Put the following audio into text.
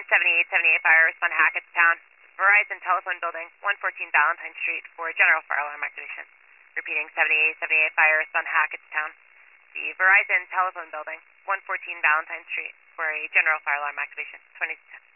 7878 Fire, respond Hackettstown. Verizon Telephone Building, 114 Valentine Street for general fire alarm activation. Repeating, 7878 Fire, respond Hackettstown. The Verizon Telephone Building, 114 Valentine Street for a general fire alarm activation. 2010.